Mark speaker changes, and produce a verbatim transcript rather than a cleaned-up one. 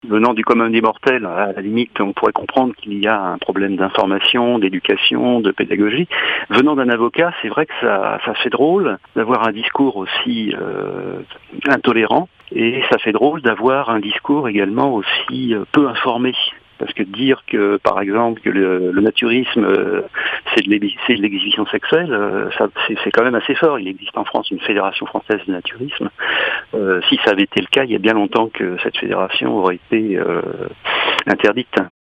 Speaker 1: Venant du commun des mortels, à la limite, on pourrait comprendre qu'il y a un problème d'information, d'éducation, de pédagogie. Venant d'un avocat, c'est vrai que ça, ça fait drôle d'avoir un discours aussi euh, intolérant, et ça fait drôle d'avoir un discours également aussi euh, peu informé. Parce que dire que, par exemple, que le, le naturisme, euh, c'est de l'exhibition sexuelle, euh, ça, c'est, c'est quand même assez fort. Il existe en France une fédération française de naturisme. Euh, si ça avait été le cas, il y a bien longtemps que cette fédération aurait été euh, interdite.